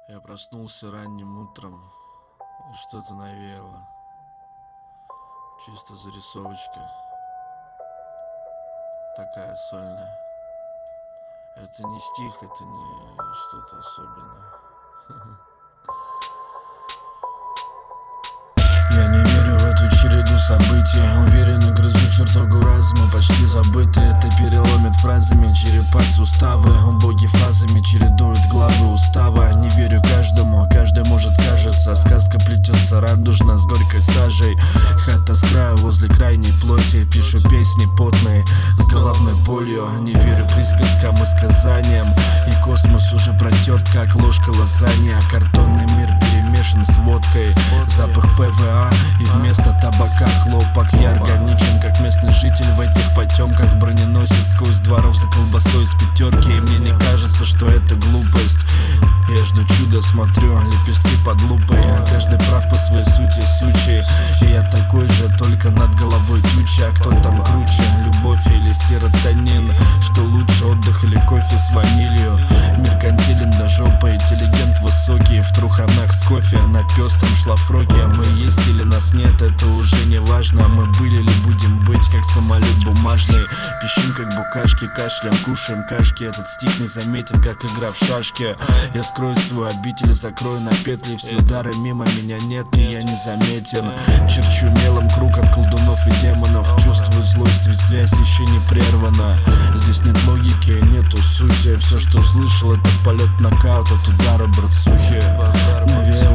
Я проснулся ранним утром, и что-то навеяло. Чисто зарисовочка, такая сольная. Это не стих, это не что-то особенное. Я не верю в эту череду событий. Уверенно грызу чертогу разума, почти забытый. Это переломит фразами черепа суставы. Убоги фазами чередуют главы устава. Не верю каждому, каждый может кажется. Сказка плетется радужно с горькой сажей. Хата с краю возле крайней плоти. Пишу песни потные с головной болью. Не верю присказкам и сказаниям. И космос уже протерт, как ложка лазанья. Картонный мир перемешан с водкой. Запах ПВА и вместо табака хлопок. Я органичен, как местный житель в этих потемках. Броненосец сквозь дворов за колбасой из пятерки. И мне не кажется, что это глупость. Я жду чуда, смотрю, лепестки под лупой. Каждый прав по своей сути, сучий. И я такой же, только над головой туча. А кто там круче, любовь или серотонин? Что лучше, отдых или кофе с ванилью? Меркантилен до жопы, интеллигент высокий. В труханах с кофе, на пестром шлафроке. А мы есть или нас нет, это уже не важно. Мы были или будем быть, как самолет бумажный. Пищим, как букашки, кашлям, кушаем кашки. Этот стих не заметен, как игра в шашки. Я скрою свой обитель, закрою на петли. Все удары мимо меня нет, и я не заметен. Черчу мелом круг от колдунов и демонов. Чувствую злость, ведь связь еще не прервана. Здесь нет логики, нету сути. Все, что услышал, это полет нокаут от удара братсухи. Навеяло